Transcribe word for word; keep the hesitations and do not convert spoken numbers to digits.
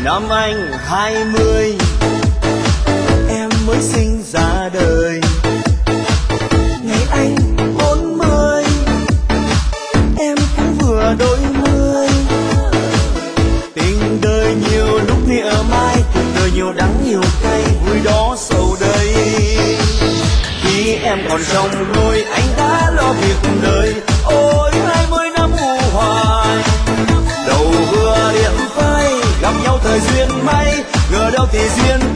năm anh hai mươi, em mới sinh ra đời. Ngày anh bốn mươi, em cũng vừa đôi mươi. Tình đời nhiều lúc nghĩa mai, cuộc đời nhiều đắng nhiều cay, vui đó sầu đây. Khi em còn trong đôi, anh đã lo việc đời. Ôi hai mươi năm u hoài, đầu vừa điện phai, gặp nhau thời duyên may, ngờ đâu thì duyên